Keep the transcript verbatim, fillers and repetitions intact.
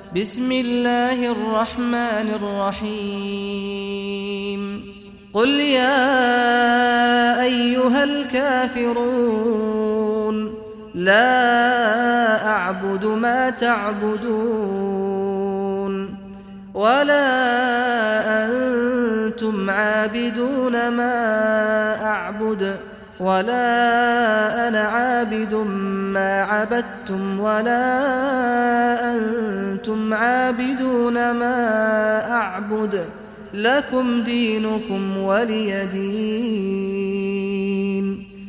بسم الله الرحمن الرحيم قل يا أيها الكافرون لا أعبد ما تعبدون ولا أنتم عابدون ما أعبد ولا أنا عابد ما عبدتم ولا أنتم عابدون ما أعبد لكم دينكم ولي دين.